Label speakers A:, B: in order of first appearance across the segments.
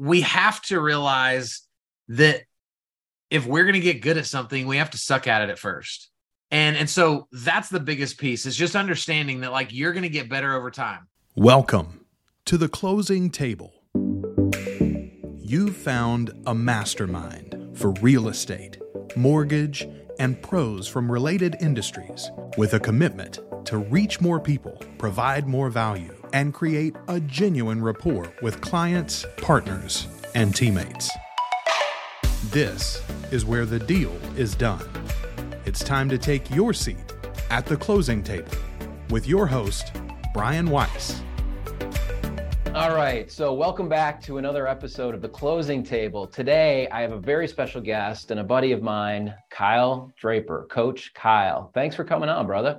A: we have to realize that if we're going to get good at something, we have to suck at it at first. And so that's the biggest piece, is just understanding that like you're going to get better over time.
B: Welcome to The Closing Table. You've found a mastermind for real estate, mortgage, and pros from related industries with a commitment to reach more people, provide more value, and create a genuine rapport with clients, partners, and teammates. This is where the deal is done. It's time to take your seat at the closing table with your host, Brian Weiss.
C: All right, so welcome back to another episode of The Closing Table. Today, I have a very special guest and a buddy of mine, Kyle Draper. Coach Kyle, thanks for coming on, brother.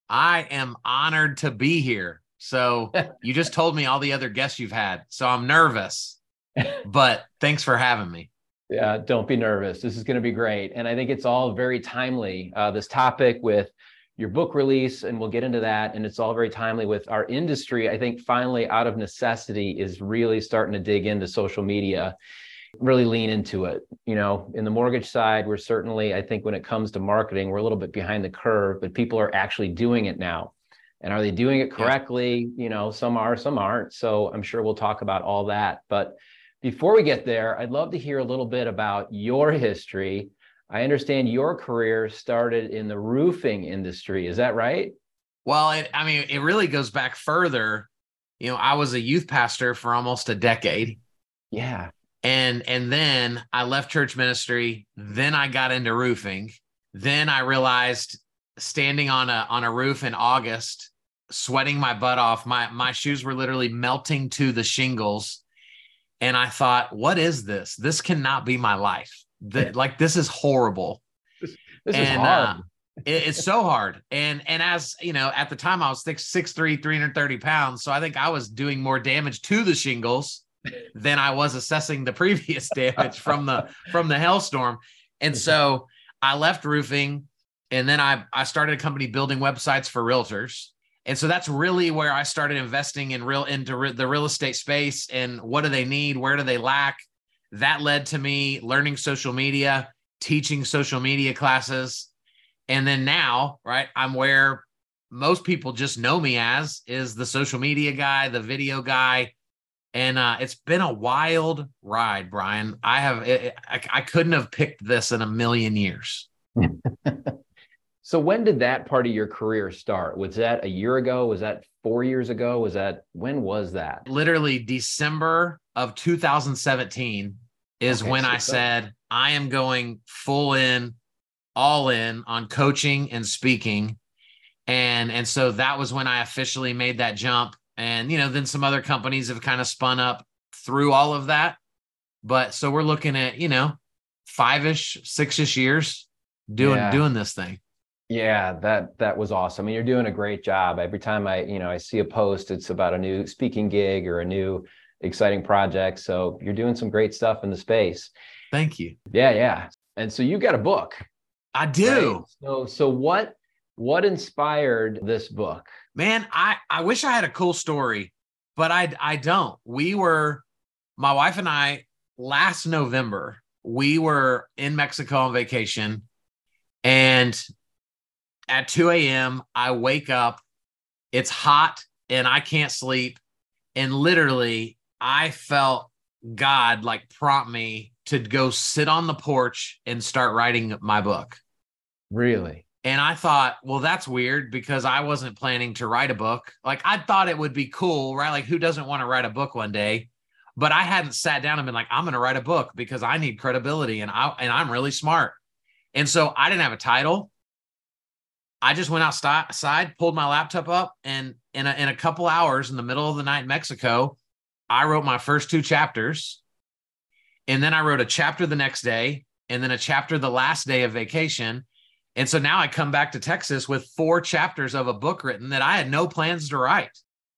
A: I am honored to be here. So you just told me all the other guests you've had, so I'm nervous, but thanks for having me.
C: Yeah, don't be nervous. This is going to be great. And I think it's all very timely, this topic with your book release, and we'll get into that. And it's all very timely with our industry. I think finally, out of necessity, is really starting to dig into social media, really lean into it. You know, in the mortgage side, we're certainly, I think when it comes to marketing, we're a little bit behind the curve, but people are actually doing it now. And are they doing it correctly? You know, some are, some aren't. So I'm sure we'll talk about all that. But before we get there, I'd love to hear a little bit about your history. I understand your career started in the roofing industry. Is that right?
A: Well, it really goes back further. You know, I was a youth pastor for almost a decade.
C: Yeah.
A: And then I left church ministry. Then I got into roofing. Then I realized standing on a roof in August, sweating my butt off, my shoes were literally melting to the shingles. And I thought, what is this? This cannot be my life. This is horrible.
C: This is hard.
A: It's so hard. And as you know, at the time I was 6'3", 330 pounds. So I think I was doing more damage to the shingles than I was assessing the previous damage from the hailstorm. And so I left roofing, and then I started a company building websites for realtors. And so that's really where I started investing into the real estate space, and what do they need? Where do they lack? That led to me learning social media, teaching social media classes. And then now, right, I'm where most people just know me as, is the social media guy, the video guy. And it's been a wild ride, Brian. I couldn't have picked this in a million years.
C: So when did that part of your career start? Was that a year ago? Was that 4 years ago? When was that?
A: Literally December of 2017 is when I said, I am going all in on coaching and speaking. And so that was when I officially made that jump. And, you know, then some other companies have kind of spun up through all of that. But so we're looking at, you know, 5-ish, 6-ish years doing this thing.
C: Yeah, that was awesome. I mean, you're doing a great job. Every time I see a post, it's about a new speaking gig or a new exciting project. So you're doing some great stuff in the space.
A: Thank you.
C: Yeah. And so you got a book.
A: I do.
C: Right? So what inspired this book?
A: Man, I wish I had a cool story, but I don't. My wife and I, last November, we were in Mexico on vacation, and at 2 a.m., I wake up, it's hot and I can't sleep. And literally I felt God prompt me to go sit on the porch and start writing my book.
C: Really?
A: And I thought, well, that's weird, because I wasn't planning to write a book. I thought it would be cool, right? Who doesn't want to write a book one day? But I hadn't sat down and been like, I'm going to write a book because I need credibility and I'm really smart. And so I didn't have a title. I just went outside, pulled my laptop up, and in a couple hours in the middle of the night in Mexico, I wrote my first 2 chapters. And then I wrote a chapter the next day, and then a chapter the last day of vacation. And so now I come back to Texas with 4 chapters of a book written that I had no plans to write.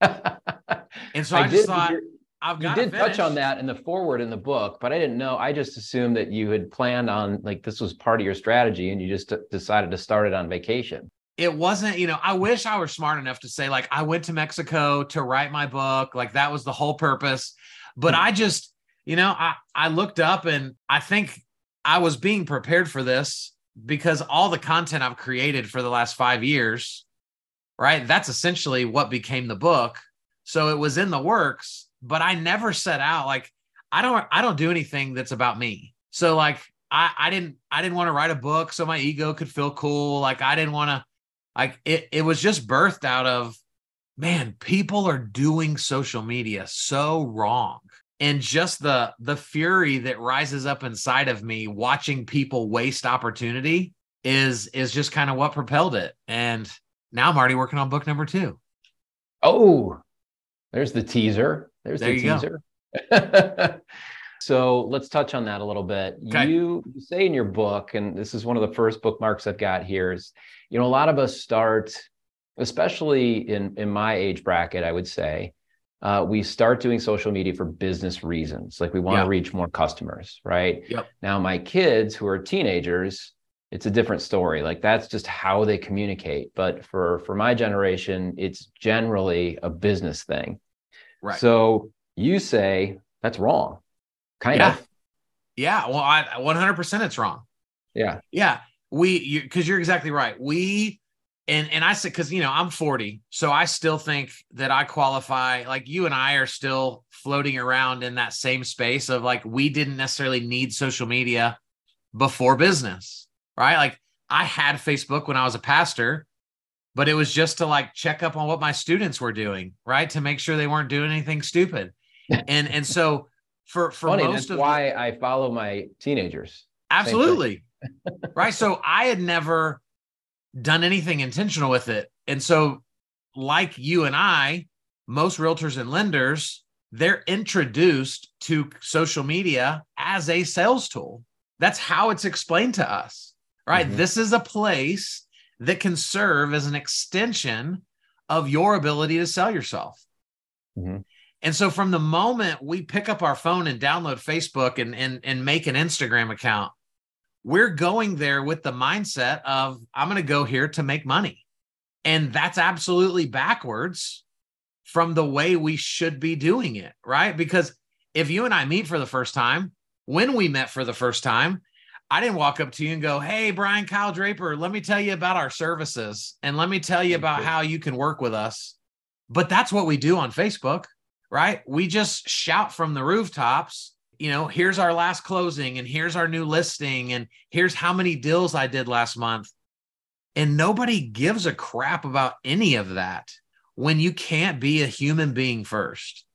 A: And so I just thought, I've got to finish.
C: You did touch on that in the foreword in the book, but I didn't know. I just assumed that you had planned on, this was part of your strategy, and you just decided to start it on vacation.
A: It wasn't, I wish I were smart enough to say, I went to Mexico to write my book. That was the whole purpose. But I just, I looked up and I think I was being prepared for this because all the content I've created for the last 5 years, right? That's essentially what became the book. So it was in the works, but I never set out like, I don't do anything that's about me. So like, I didn't want to write a book so my ego could feel cool. Like I didn't want to, like it was just birthed out of, man, people are doing social media so wrong. And just the fury that rises up inside of me watching people waste opportunity is just kind of what propelled it. And now I'm already working on book number 2.
C: Oh, there's the teaser.
A: There the
C: teaser. So let's touch on that a little bit.
A: Okay.
C: You say in your book, and this is one of the first bookmarks I've got here, is, a lot of us start, especially in my age bracket, I would say, we start doing social media for business reasons. Like we want to reach more customers, right?
A: Yep.
C: Now, my kids who are teenagers, it's a different story. Like that's just how they communicate. But for my generation, it's generally a business thing.
A: Right.
C: So you say that's wrong. Kind of.
A: Yeah. Well, 100% it's wrong.
C: Yeah.
A: Yeah. Because you're exactly right. And I said, because, I'm 40, so I still think that I qualify. Like you and I are still floating around in that same space of like, we didn't necessarily need social media before business, right? Like I had Facebook when I was a pastor, but it was just to like check up on what my students were doing, right? To make sure they weren't doing anything stupid. And so for
C: Funny,
A: most
C: that's
A: of
C: why I follow my teenagers.
A: Absolutely. Right. So I had never done anything intentional with it. And so like you and I, most realtors and lenders, they're introduced to social media as a sales tool. That's how it's explained to us, right? Mm-hmm. This is a place that can serve as an extension of your ability to sell yourself. Mm-hmm. And so from the moment we pick up our phone and download Facebook and make an Instagram account, we're going there with the mindset of, I'm going to go here to make money. And that's absolutely backwards from the way we should be doing it, right? Because if you and I meet for the first time, when we met for the first time, I didn't walk up to you and go, hey, Brian Kyle Draper, let me tell you about our services. And let me tell you about how you can work with us. But that's what we do on Facebook, right? We just shout from the rooftops, here's our last closing and here's our new listing and here's how many deals I did last month. And nobody gives a crap about any of that when you can't be a human being first.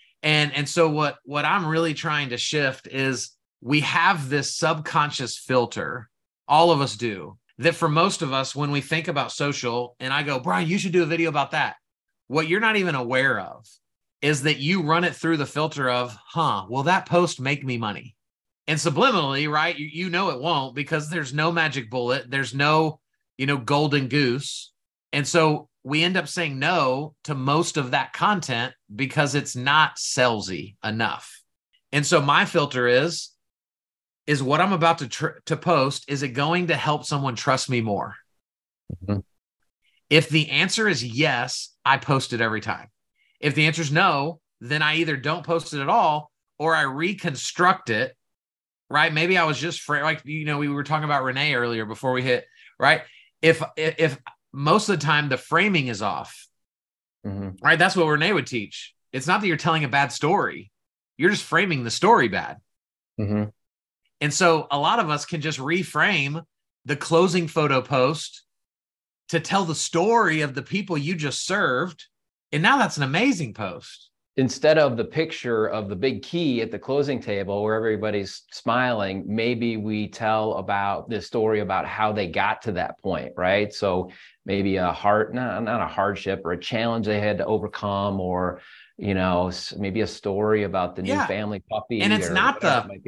A: And so what I'm really trying to shift is we have this subconscious filter, all of us do, that for most of us, when we think about social and I go, Brian, you should do a video about that. What you're not even aware of is that you run it through the filter of, will that post make me money? And subliminally, right? You know it won't, because there's no magic bullet. There's no, golden goose. And so we end up saying no to most of that content because it's not salesy enough. And so my filter is what I'm about to post, is it going to help someone trust me more? Mm-hmm. If the answer is yes, I post it every time. If the answer is no, then I either don't post it at all or I reconstruct it, right? Maybe I was just like, we were talking about Renee earlier before we hit, right? If most of the time the framing is off, mm-hmm. right? That's what Renee would teach. It's not that you're telling a bad story. You're just framing the story bad. Mm-hmm. And so a lot of us can just reframe the closing photo post to tell the story of the people you just served. And now that's an amazing post.
C: Instead of the picture of the big key at the closing table where everybody's smiling, maybe we tell about this story about how they got to that point, right? So maybe not a hardship or a challenge they had to overcome, or, maybe a story about the new family puppy.
A: And it's not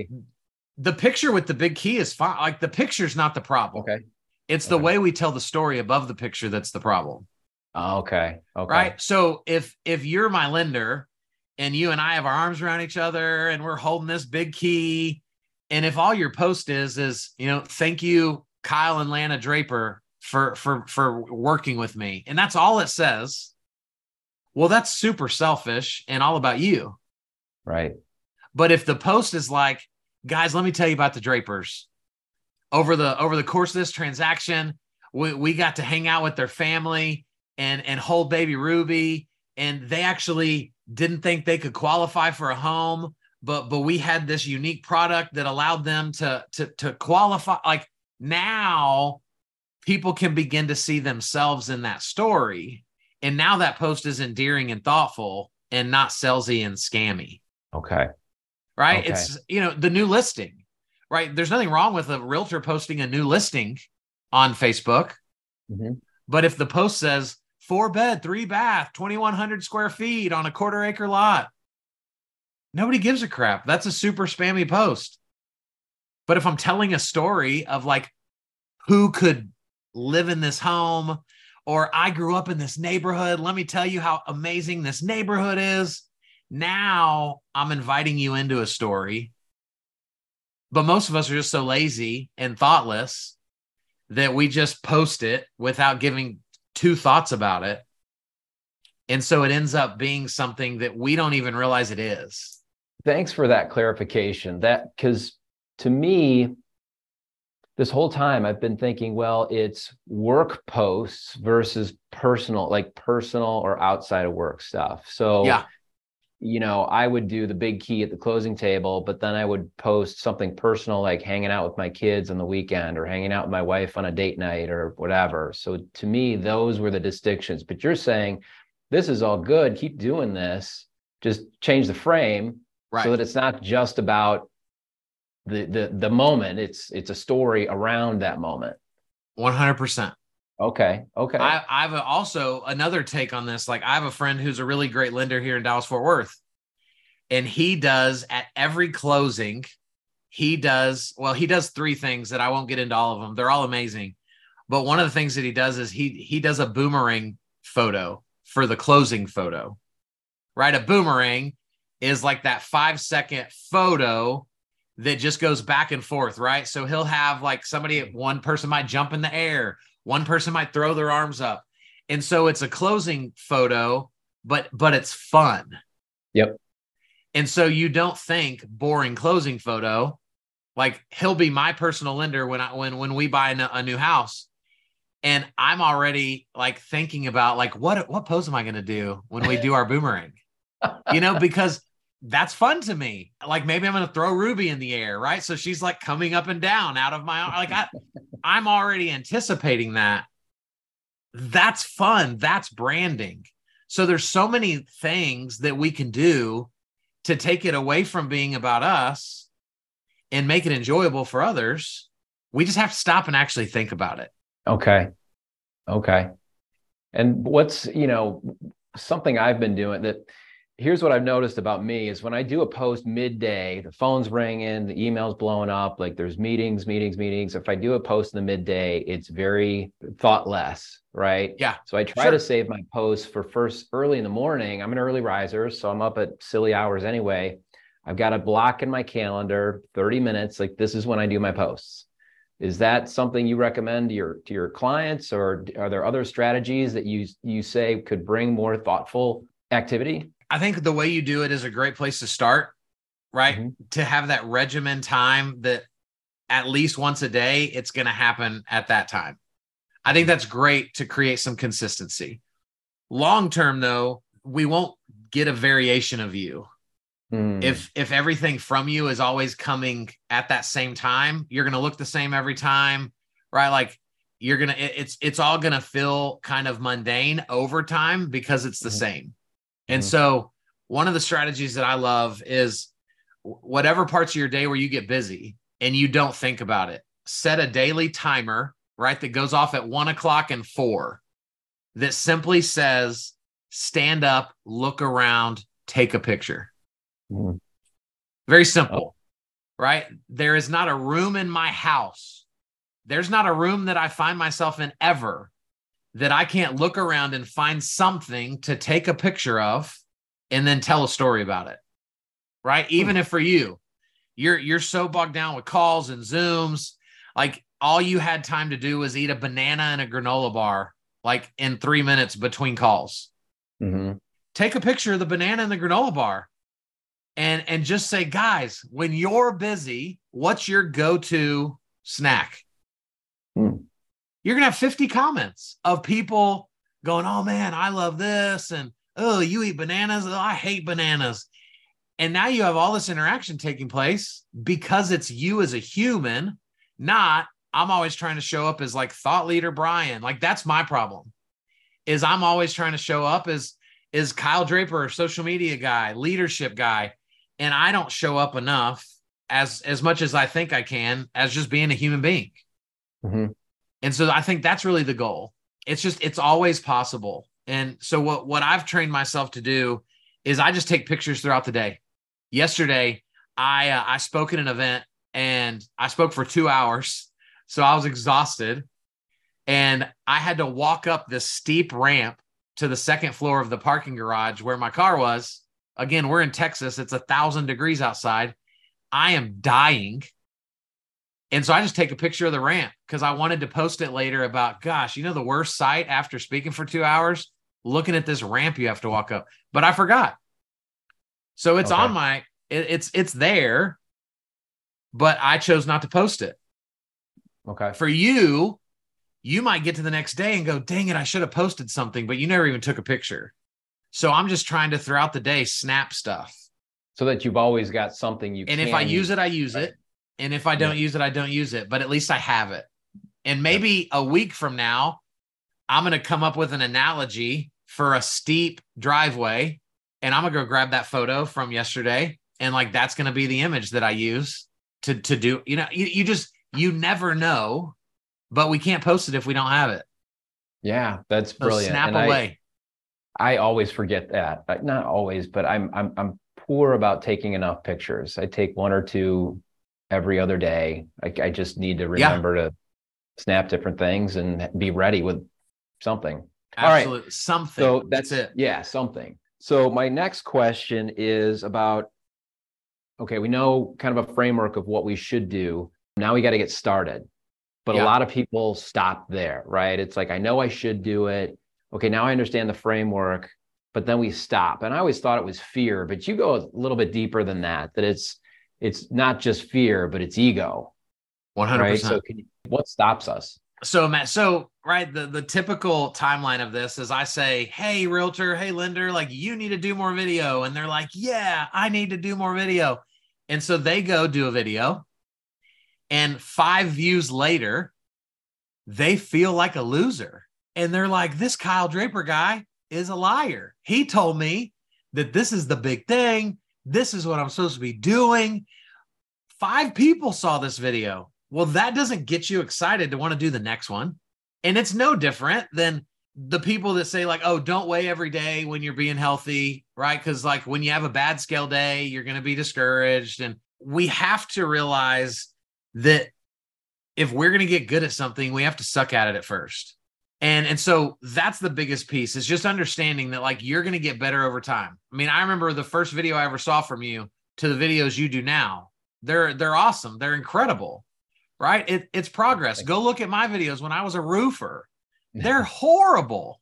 A: the picture with the big key is fine. Like the picture's not the problem.
C: Okay.
A: It's the way we tell the story above the picture that's the problem.
C: Okay.
A: Right. So if you're my lender and you and I have our arms around each other and we're holding this big key, and if all your post is, thank you, Kyle and Lana Draper, for working with me, and that's all it says, well, that's super selfish and all about you.
C: Right.
A: But if the post is like, guys, let me tell you about the Drapers. Over the course of this transaction, we got to hang out with their family and hold baby Ruby. And they actually didn't think they could qualify for a home, but we had this unique product that allowed them to qualify. Like, now people can begin to see themselves in that story. And now that post is endearing and thoughtful and not salesy and scammy.
C: Okay.
A: Right.
C: Okay.
A: It's, the new listing, right? There's nothing wrong with a realtor posting a new listing on Facebook.
C: Mm-hmm.
A: But if the post says 4-bed, 3-bath, 2,100 square feet on a 1/4 acre lot, nobody gives a crap. That's a super spammy post. But if I'm telling a story of like who could live in this home, or I grew up in this neighborhood, let me tell you how amazing this neighborhood is. Now I'm inviting you into a story. But most of us are just so lazy and thoughtless that we just post it without giving two thoughts about it. And so it ends up being something that we don't even realize it is.
C: Thanks for that clarification. Because to me, this whole time I've been thinking, well, it's work posts versus personal or outside of work stuff. So,
A: yeah.
C: I would do the big key at the closing table, but then I would post something personal, like hanging out with my kids on the weekend or hanging out with my wife on a date night or whatever. So to me, those were the distinctions. But you're saying this is all good. Keep doing this. Just change the frame,
A: right,
C: so that it's not just about the moment. It's a story around that moment.
A: 100%.
C: Okay.
A: I have also another take on this. Like, I have a friend who's a really great lender here in Dallas, Fort Worth. And he does at every closing, he does 3 things that I won't get into all of them. They're all amazing. But one of the things that he does is he does a boomerang photo for the closing photo, right? A boomerang is like that 5-second photo that just goes back and forth, right? So he'll have like one person might jump in the air. One person might throw their arms up. And so it's a closing photo, but it's fun.
C: Yep.
A: And so you don't think boring closing photo. Like, he'll be my personal lender when we buy a new house. And I'm already like thinking about like, what pose am I going to do when we do our boomerang? Because that's fun to me. Like, maybe I'm going to throw Ruby in the air, right? So she's like coming up and down out of my, like, I'm already anticipating that. That's fun. That's branding. So there's so many things that we can do to take it away from being about us and make it enjoyable for others. We just have to stop and actually think about it.
C: Okay. And what's, something I've been doing that, here's what I've noticed about me is when I do a post midday, the phone's ringing, the email's blowing up, like there's meetings. If I do a post in the midday, it's very thoughtless, right?
A: Yeah.
C: So I try to save my posts for first early in the morning. I'm an early riser, so I'm up at silly hours anyway. I've got a block in my calendar, 30 minutes, like this is when I do my posts. Is that something you recommend to your clients, or are there other strategies that you say could bring more thoughtful activity?
A: I think the way you do it is a great place to start, right? Mm-hmm. To have that regimen time that at least once a day, it's going to happen at that time. I think that's great to create some consistency. Long-term though, we won't get a variation of you. If everything from you is always coming at that same time, you're going to look the same every time, right? Like, it's all going to feel kind of mundane over time because it's the same. And so one of the strategies that I love is whatever parts of your day where you get busy and you don't think about it, set a daily timer, right? That goes off at 1:00 and 4 that simply says, stand up, look around, take a picture. Very simple, right? There is not a room in my house. There's not a room that I find myself in ever that I can't look around and find something to take a picture of and then tell a story about it, right? Even if for you're so bogged down with calls and Zooms, like all you had time to do was eat a banana and a granola bar, like in 3 minutes between calls. Take a picture of the banana and the granola bar. and just say, guys, when you're busy, what's your go-to snack? You're going to have 50 comments of people going, oh man, I love this. And, oh, you eat bananas. Oh, I hate bananas. And now you have all this interaction taking place because it's you as a human, not I'm always trying to show up as like thought leader Brian. Like that's my problem, is I'm always trying to show up as Kyle Draper, social media guy, leadership guy. And I don't show up enough as much as I think I can as just being a human being.
C: Mm-hmm.
A: And so I think that's really the goal. It's always possible. And so what I've trained myself to do is I just take pictures throughout the day. Yesterday, I spoke at an event and I spoke for 2 hours. So I was exhausted and I had to walk up this steep ramp to the second floor of the parking garage where my car was. Again, we're in Texas. It's 1,000 degrees outside. I am dying. And so I just take a picture of the ramp because I wanted to post it later about, gosh, the worst sight after speaking for 2 hours, looking at this ramp you have to walk up. But I forgot. So it's on my, it's there, but I chose not to post it.
C: Okay.
A: For you, you might get to the next day and go, dang it, I should have posted something, but you never even took a picture. So I'm just trying to throughout the day snap stuff.
C: So that you've always got something you can.
A: And if I use it, I use it. And if I don't use it, I don't use it. But at least I have it. And maybe a week from now, I'm going to come up with an analogy for a steep driveway. And I'm going to go grab that photo from yesterday. And like, that's going to be the image that I use to do, you never know, but we can't post it if we don't have it.
C: Yeah, that's brilliant.
A: So snap away.
C: I always forget that. Not always, but I'm poor about taking enough pictures. I take 1 or 2 every other day. I just need to remember to snap different things and be ready with something.
A: Absolutely.
C: All right.
A: Something.
C: So that's
A: it.
C: Yeah, something. So my next question is about, okay, we know kind of a framework of what we should do. Now we got to get started. But a lot of people stop there, right? It's like, I know I should do it. Okay, now I understand the framework, but then we stop. And I always thought it was fear, but you go a little bit deeper than that, that it's not just fear, but it's ego.
A: 100%.
C: Right? So what stops us?
A: So Matt, right, the typical timeline of this is I say, hey, realtor, hey, lender, like you need to do more video. And they're like, yeah, I need to do more video. And so they go do a video and 5 views later, they feel like a loser. And they're like, this Kyle Draper guy is a liar. He told me that this is the big thing. This is what I'm supposed to be doing. 5 people saw this video. Well, that doesn't get you excited to want to do the next one. And it's no different than the people that say like, oh, don't weigh every day when you're being healthy, right? Because like when you have a bad scale day, you're going to be discouraged. And we have to realize that if we're going to get good at something, we have to suck at it at first. And so that's the biggest piece, is just understanding that like you're going to get better over time. I mean, I remember the first video I ever saw from you to the videos you do now. They're awesome. They're incredible, right? It's progress. Go look at my videos when I was a roofer. They're horrible.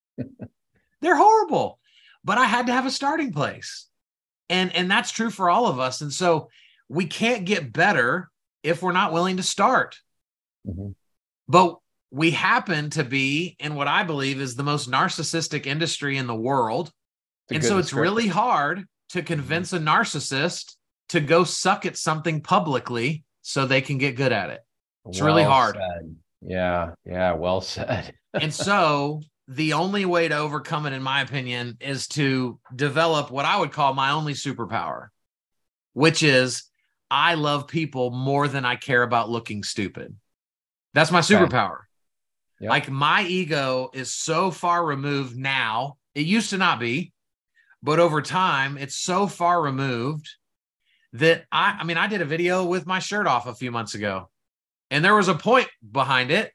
A: They're horrible. But I had to have a starting place. And that's true for all of us. And so we can't get better if we're not willing to start.
C: Mm-hmm.
A: But we happen to be in what I believe is the most narcissistic industry in the world. And so it's really hard to convince a narcissist to go suck at something publicly so they can get good at it. It's really hard.
C: Said. Yeah. Well said.
A: And so the only way to overcome it, in my opinion, is to develop what I would call my only superpower, which is I love people more than I care about looking stupid. That's my superpower. Okay. Yep. Like my ego is so far removed now. It used to not be, but over time, it's so far removed that I did a video with my shirt off a few months ago, and there was a point behind it,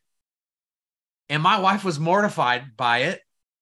A: and my wife was mortified by it,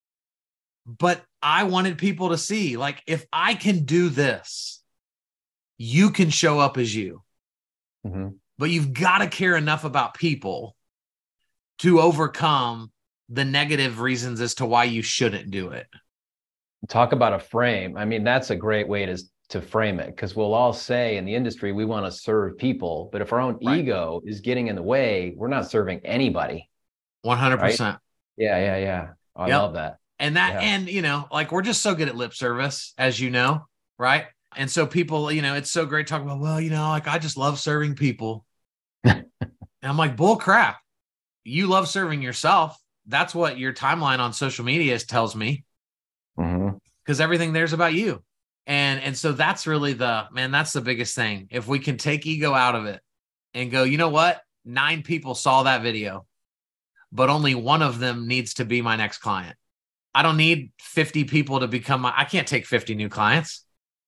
A: but I wanted people to see, like, if I can do this, you can show up as you.
C: Mm-hmm.
A: But you've got to care enough about people to overcome the negative reasons as to why you shouldn't do it.
C: Talk about a frame. I mean, that's a great way to frame it, because we'll all say in the industry, we want to serve people, but if our own ego is getting in the way, we're not serving anybody.
A: 100%.
C: Yeah. I love that.
A: And and, like, we're just so good at lip service, as you know, right? And so people, it's so great talking about, well, like, I just love serving people. And I'm like, bull crap. You love serving yourself. That's what your timeline on social media tells me. Because everything there's about you. And so that's really that's the biggest thing. If we can take ego out of it and go, you know what? 9 people saw that video, but only one of them needs to be my next client. I don't need 50 people to become I can't take 50 new clients.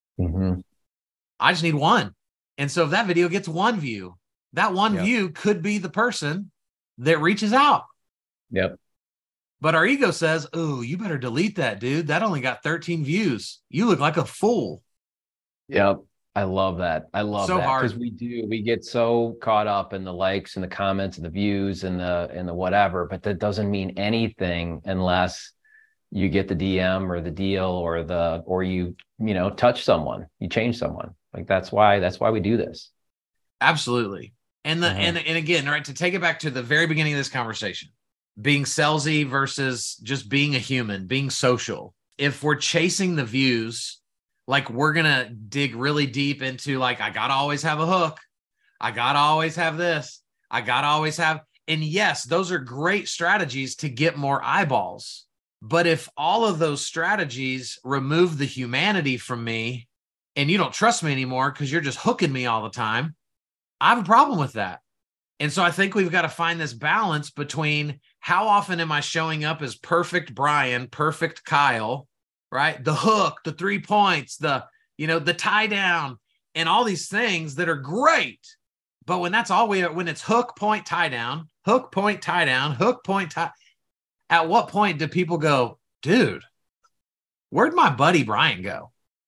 A: I just need one. And so if that video gets 1 view, that 1 view could be the person that reaches out.
C: Yep.
A: But our ego says, oh, you better delete that, dude. That only got 13 views. You look like a fool.
C: Yep. I love that. I love
A: so
C: that,
A: hard.
C: because we get so caught up in the likes and the comments and the views and the whatever, but that doesn't mean anything unless you get the DM or the deal or you touch someone, you change someone. Like that's why we do this.
A: Absolutely. And and again, right, to take it back to the very beginning of this conversation, being salesy versus just being a human, being social. If we're chasing the views, like, we're going to dig really deep into, like, I got to always have a hook. I got to always have this. I got to always have. And yes, those are great strategies to get more eyeballs. But if all of those strategies remove the humanity from me and you don't trust me anymore because you're just hooking me all the time, I have a problem with that. And so I think we've got to find this balance between how often am I showing up as perfect Brian, perfect Kyle, right? The hook, the 3 points, the tie down, and all these things that are great. But when that's all when it's hook, point, tie down, hook, point, tie down, hook, point, tie, at what point do people go, dude, where'd my buddy Brian go?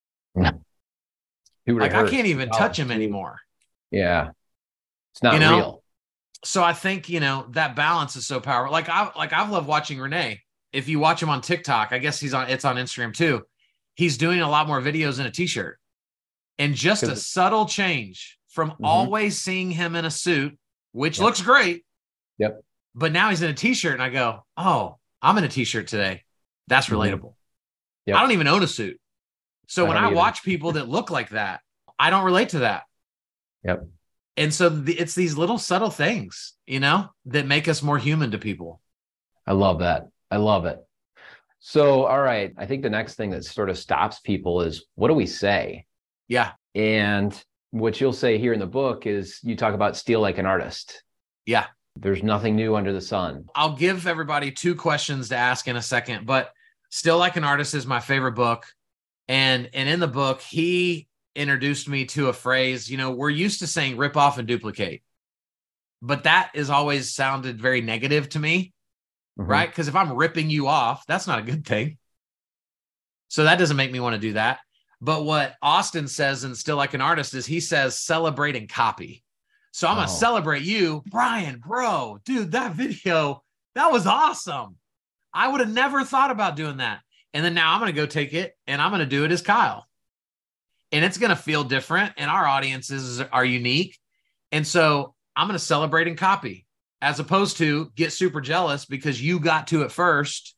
A: Like, I can't even touch him anymore.
C: Yeah. It's not real.
A: So I think, that balance is so powerful. I've loved watching Renee. If you watch him on TikTok, I guess it's on Instagram too. He's doing a lot more videos in a t-shirt, and just a subtle change from always seeing him in a suit, which looks great.
C: Yep.
A: But now he's in a t-shirt and I go, oh, I'm in a t-shirt today. That's relatable. Yep. I don't even own a suit. So when I watch people that look like that, I don't relate to that.
C: Yep.
A: And so it's these little subtle things, that make us more human to people.
C: I love that. I love it. So, all right. I think the next thing that sort of stops people is, what do we say?
A: Yeah.
C: And what you'll say here in the book is you talk about steal like an artist.
A: Yeah.
C: There's nothing new under the sun.
A: I'll give everybody 2 questions to ask in a second, but Steal Like an Artist is my favorite book. And in the book, he introduced me to a phrase, we're used to saying rip off and duplicate, but that has always sounded very negative to me, right? Because if I'm ripping you off, that's not a good thing. So that doesn't make me want to do that. But what Austin says in Steal Like an Artist is he says, celebrate and copy. So I'm going to celebrate you, Brian, bro, dude, that video, that was awesome. I would have never thought about doing that. And then now I'm going to go take it and I'm going to do it as Kyle. And it's going to feel different. And our audiences are unique. And so I'm going to celebrate and copy, as opposed to get super jealous because you got to it first.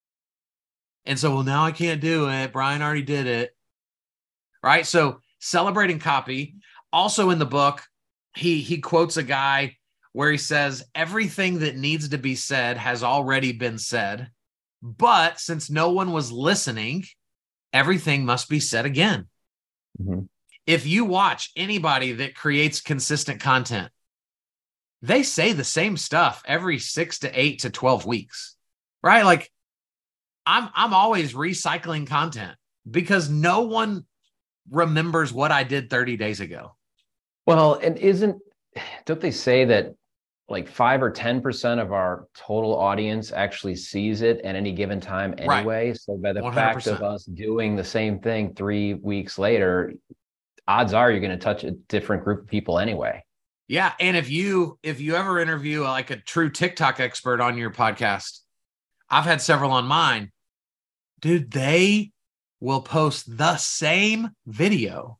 A: And so, well, now I can't do it. Brian already did it. Right. So celebrate and copy. Also in the book, he quotes a guy where he says, everything that needs to be said has already been said. But since no one was listening, everything must be said again. If you watch anybody that creates consistent content, they say the same stuff every 6 to 8 to 12 weeks, right? Like I'm always recycling content because no one remembers what I did 30 days ago. Well,
C: and don't they say that like 5 or 10% of our total audience actually sees it at any given time anyway? Right. So by the 100%. Fact of us doing the same thing 3 weeks later, odds are you're going to touch a different group of people anyway.
A: Yeah. And if you ever interview like a true TikTok expert on your podcast, I've had several on mine, dude, they will post the same video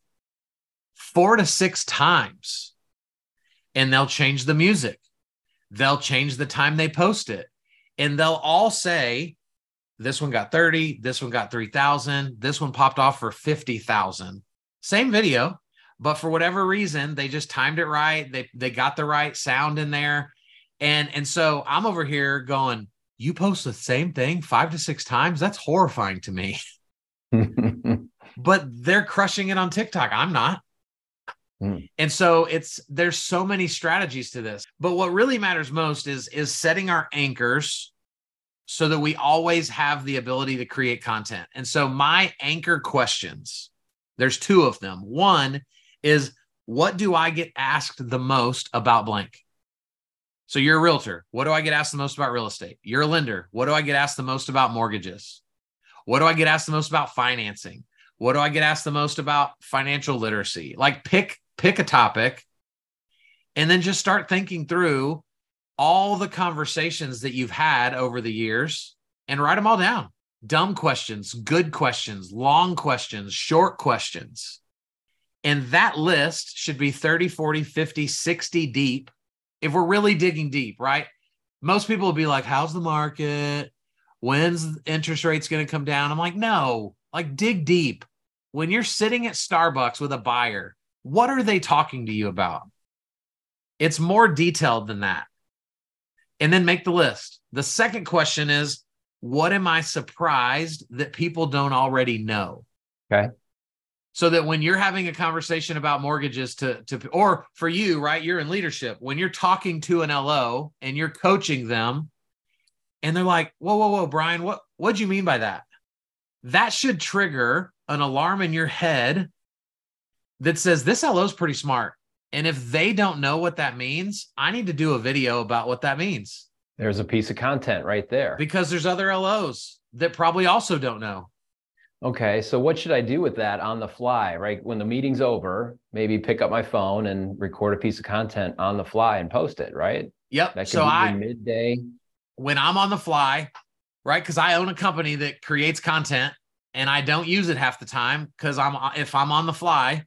A: 4 to 6 times, and they'll change the music. They'll change the time they post it. And they'll all say, this one got 30, this one got 3,000, this one popped off for 50,000. Same video, but for whatever reason, they just timed it right. They got the right sound in there. And so I'm over here going, you post the same thing 5 to 6 times? That's horrifying to me. But they're crushing it on TikTok. I'm not. And so there's so many strategies to this. But what really matters most is setting our anchors so that we always have the ability to create content. And so my anchor questions, there's 2 of them. One is, what do I get asked the most about blank? So you're a realtor. What do I get asked the most about real estate? You're a lender. What do I get asked the most about mortgages? What do I get asked the most about financing? What do I get asked the most about financial literacy? Like pick a topic and then just start thinking through all the conversations that you've had over the years and write them all down. Dumb questions, good questions, long questions, short questions. And that list should be 30, 40, 50, 60 deep. If we're really digging deep, right? Most people will be like, how's the market? When's interest rates going to come down? I'm like, no, like dig deep. When you're sitting at Starbucks with a buyer, what are they talking to you about? It's more detailed than that. And then make the list. The second question is, what am I surprised that people don't already know?
C: Okay.
A: So that when you're having a conversation about mortgages or for you, right, you're in leadership, when you're talking to an LO and you're coaching them and they're like, whoa, Brian, what'd you mean by that? That should trigger an alarm in your head that says this LO is pretty smart. And if they don't know what that means, I need to do a video about what that means.
C: There's a piece of content right there.
A: Because there's other LOs that probably also don't know.
C: Okay, so what should I do with that on the fly, right? When the meeting's over, maybe pick up my phone and record a piece of content on the fly and post it, right?
A: Yep.
C: That could be midday.
A: When I'm on the fly, right? Because I own a company that creates content and I don't use it half the time because if I'm on the fly,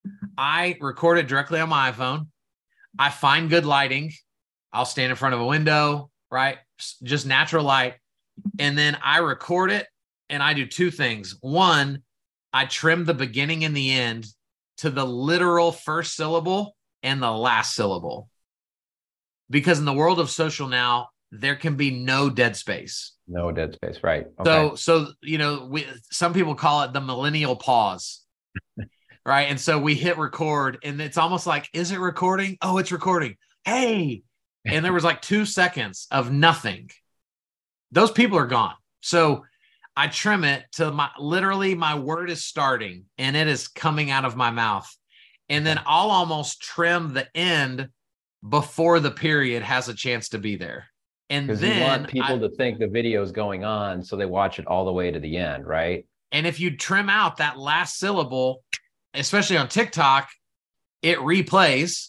A: I record it directly on my iPhone. I find good lighting. I'll stand in front of a window, right? Just natural light. And then I record it. And I do 2 things. One, I trim the beginning and the end to the literal first syllable and the last syllable. Because in the world of social now, there can be no dead space.
C: No dead space, right. Okay.
A: So some people call it the millennial pause, right? And so we hit record and it's almost like, is it recording? Oh, it's recording. Hey. And there was like 2 seconds of nothing. Those people are gone. So I trim it to my word is starting and it is coming out of my mouth. And then I'll almost trim the end before the period has a chance to be there. And then
C: you want people to think the video is going on, so they watch it all the way to the end, right?
A: And if you trim out that last syllable, especially on TikTok, it replays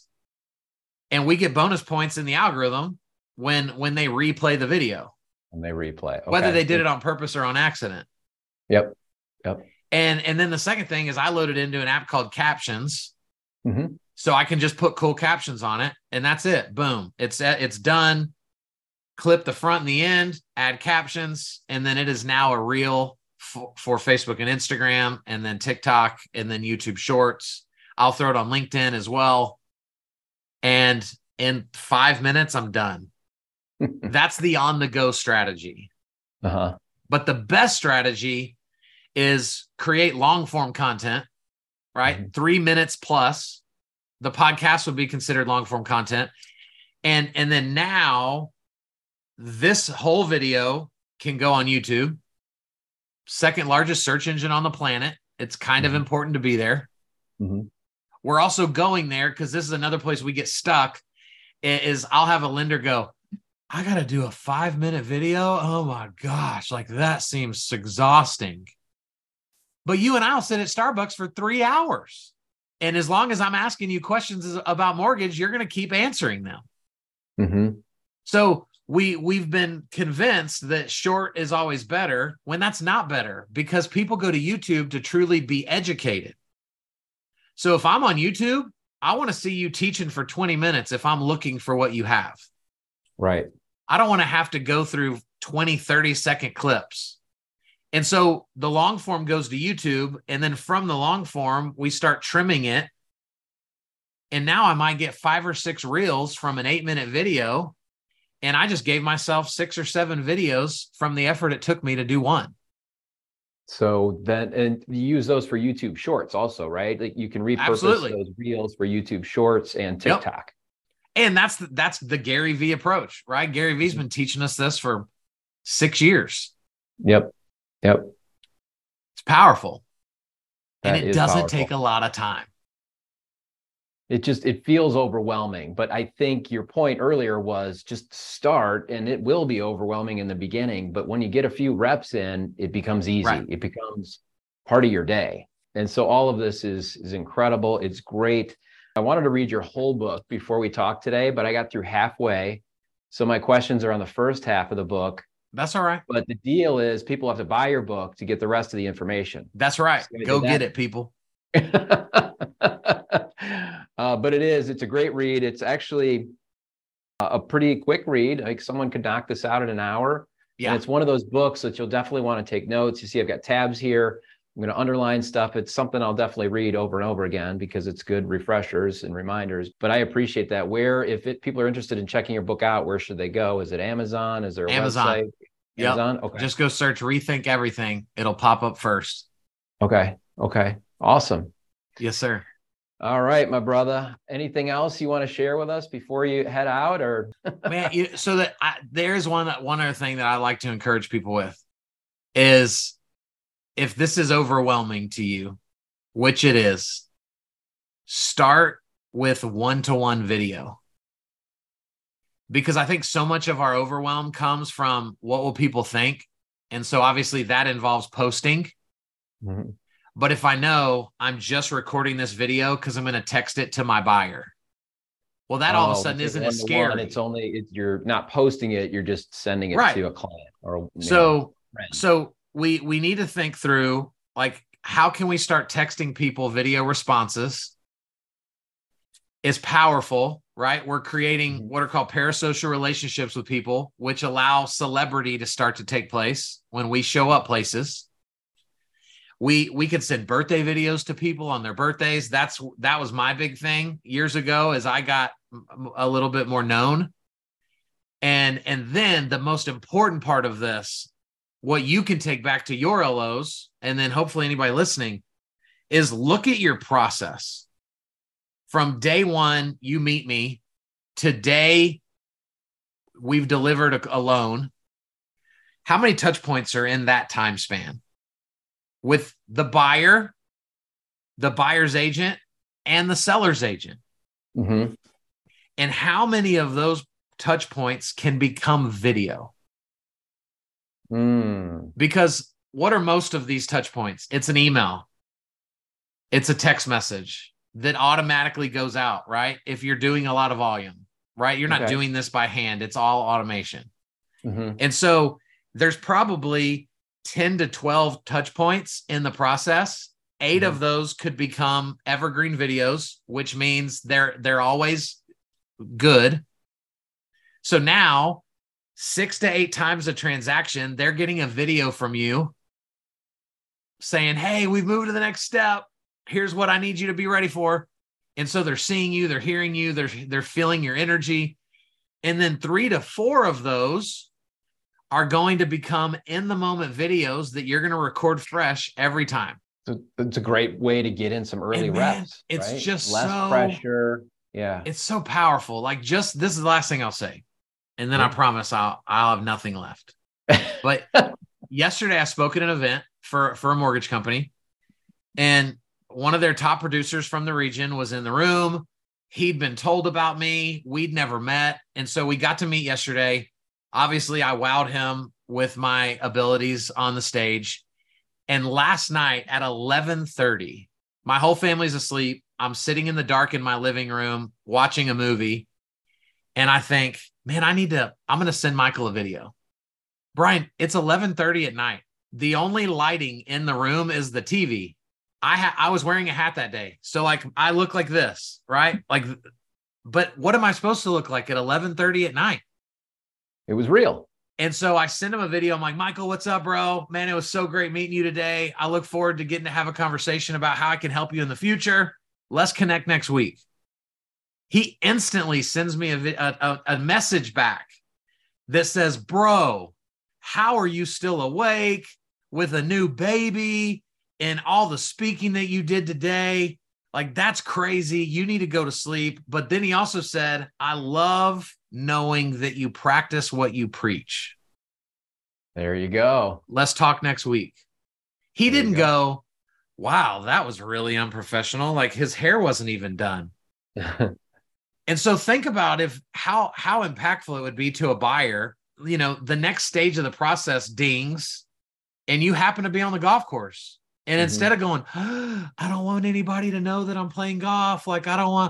A: and we get bonus points in the algorithm when they replay the video.
C: And they replay. Okay.
A: Whether they did it on purpose or on accident.
C: Yep.
A: And then the second thing is I loaded into an app called Captions.
C: Mm-hmm.
A: So I can just put cool captions on it and that's it. Boom. It's done. Clip the front and the end, add captions. And then it is now a reel for Facebook and Instagram and then TikTok and then YouTube Shorts. I'll throw it on LinkedIn as well. And in 5 minutes, I'm done. That's the on-the-go strategy.
C: Uh-huh.
A: But the best strategy is create long-form content, right? Mm-hmm. 3 minutes plus. The podcast would be considered long-form content. And then now this whole video can go on YouTube. Second largest search engine on the planet. It's kind of important to be there.
C: Mm-hmm.
A: We're also going there because this is another place we get stuck is I'll have a lender go, I got to do a 5-minute video. Oh my gosh. Like that seems exhausting. But you and I'll sit at Starbucks for 3 hours. And as long as I'm asking you questions about mortgage, you're going to keep answering them.
C: Mm-hmm.
A: So we've been convinced that short is always better when that's not better, because people go to YouTube to truly be educated. So if I'm on YouTube, I want to see you teaching for 20 minutes if I'm looking for what you have.
C: Right.
A: I don't want to have to go through 20, 30-second clips. And so the long form goes to YouTube, and then from the long form, we start trimming it. And now I might get 5 or 6 reels from an 8-minute video. And I just gave myself 6 or 7 videos from the effort it took me to do one.
C: So then, and you use those for YouTube Shorts also, right? Like you can repurpose those reels for YouTube Shorts and TikTok.
A: Yep. And that's the Gary Vee approach, right? Gary Vee's been teaching us this for 6 years.
C: Yep.
A: It's powerful.
C: That
A: and it doesn't take a lot of time.
C: It feels overwhelming, but I think your point earlier was just start, and it will be overwhelming in the beginning, but when you get a few reps in, it becomes easy. Right. It becomes part of your day. And so all of this is incredible. It's great. I wanted to read your whole book before we talk today, but I got through halfway. So my questions are on the first half of the book.
A: That's all right.
C: But the deal is people have to buy your book to get the rest of the information.
A: That's right. Go get it, people.
C: But it's a great read. It's actually a pretty quick read. Like someone could knock this out in an hour. Yeah. And it's one of those books that you'll definitely want to take notes. You see, I've got tabs here. I'm going to underline stuff. It's something I'll definitely read over and over again because it's good refreshers and reminders. But I appreciate that. People are interested in checking your book out, where should they go? Is it Amazon? Is there a website?
A: Yep.
C: Amazon? Okay.
A: Just go search Rethink Everything. It'll pop up first.
C: Okay. Awesome.
A: Yes, sir.
C: All right, my brother. Anything else you want to share with us before you head out, or?
A: Man, there's one other thing that I like to encourage people with is, if this is overwhelming to you, which it is, start with one-to-one video. Because I think so much of our overwhelm comes from what will people think. And so obviously that involves posting. Mm-hmm. But if I know I'm just recording this video because I'm going to text it to my buyer, well, that all of a sudden isn't as scary.
C: You're not posting it. You're just sending it to a client or friend.
A: So we need to think through, like, how can we start texting people video responses? It's powerful, right? We're creating what are called parasocial relationships with people, which allow celebrity to start to take place when we show up places. We could send birthday videos to people on their birthdays. That was my big thing years ago as I got a little bit more known. And then the most important part of this, what you can take back to your LOs, and then hopefully anybody listening, is look at your process. From day one, you meet me, today we've delivered a loan. How many touch points are in that time span? With the buyer, the buyer's agent, and the seller's agent. Mm-hmm. And how many of those touch points can become video? Because what are most of these touch points? It's an email. It's a text message that automatically goes out, right? If you're doing a lot of volume, right? You're not doing this by hand. It's all automation. Mm-hmm. And so there's probably 10 to 12 touch points in the process. 8 of those could become evergreen videos, which means they're always good. So now 6 to 8 times a transaction, they're getting a video from you saying, hey, we've moved to the next step. Here's what I need you to be ready for. And so they're seeing you, they're hearing you, they're feeling your energy. And then 3 to 4 of those are going to become in the moment videos that you're going to record fresh every time.
C: It's a great way to get in some early reps.
A: It's right? Just
C: less pressure. Yeah.
A: It's so powerful. Like, just, this is the last thing I'll say. And then I promise I'll have nothing left. But yesterday I spoke at an event for a mortgage company, and one of their top producers from the region was in the room. He'd been told about me. We'd never met. And so we got to meet yesterday. Obviously, I wowed him with my abilities on the stage. And last night at 11:30, my whole family's asleep. I'm sitting in the dark in my living room watching a movie. And I think, man, I'm going to send Michael a video. Brian, it's 11:30 at night. The only lighting in the room is the TV. I was wearing a hat that day. So like I look like this, right? Like, but what am I supposed to look like at 11:30 at night?
C: It was real.
A: And so I sent him a video. I'm like, Michael, what's up, bro? Man, it was so great meeting you today. I look forward to getting to have a conversation about how I can help you in the future. Let's connect next week. He instantly sends me a message back that says, bro, how are you still awake with a new baby and all the speaking that you did today? Like, that's crazy. You need to go to sleep. But then he also said, I love knowing that you practice what you preach.
C: There you go.
A: Let's talk next week. He didn't go, wow, that was really unprofessional. Like his hair wasn't even done. And so think about how impactful it would be to a buyer. You know, the next stage of the process dings and you happen to be on the golf course. And instead of going, I don't want anybody to know that I'm playing golf. Like, I don't want,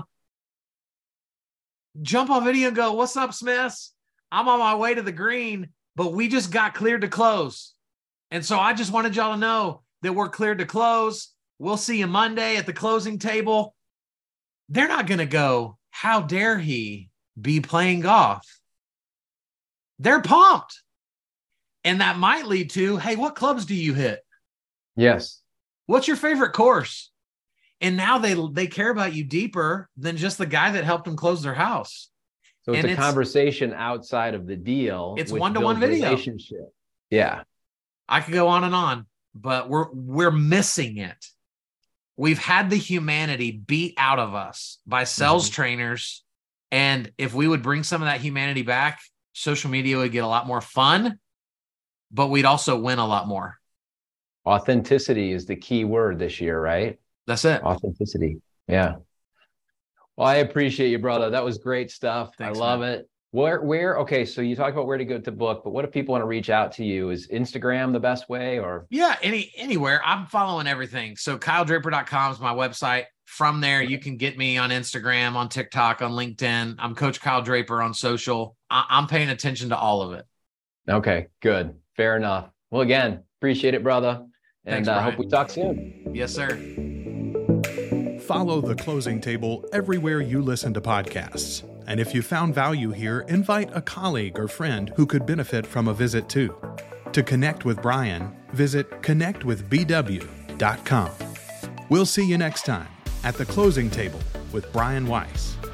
A: jump on video and go, what's up, Smiths? I'm on my way to the green, but we just got cleared to close. And so I just wanted y'all to know that we're cleared to close. We'll see you Monday at the closing table. They're not going to go, how dare he be playing golf? They're pumped. And that might lead to, hey, what clubs do you hit?
C: Yes.
A: What's your favorite course? And now they care about you deeper than just the guy that helped them close their house.
C: So it's a conversation outside of the deal.
A: It's one-to-one video.
C: Relationship. Yeah.
A: I could go on, but we're missing it. We've had the humanity beat out of us by sales trainers. And if we would bring some of that humanity back, social media would get a lot more fun, but we'd also win a lot more.
C: Authenticity is the key word this year, right?
A: That's it.
C: Authenticity. Yeah. Well, I appreciate you, brother. That was great stuff.
A: Thanks,
C: I love
A: man.
C: it. Where, okay, so you talked about where to go to book, but what if people want to reach out to you? Is Instagram the best way or?
A: Yeah, anywhere. I'm following everything. So KyleDraper.com is my website. From there, you can get me on Instagram, on TikTok, on LinkedIn. I'm Coach Kyle Draper on social. I'm paying attention to all of it.
C: Okay, good. Fair enough. Well, again, appreciate it, brother. And I hope we talk soon.
A: Yes, sir.
B: Follow The Closing Table everywhere you listen to podcasts. And if you found value here, invite a colleague or friend who could benefit from a visit too. To connect with Brian, visit connectwithbw.com. We'll see you next time at The Closing Table with Brian Weiss.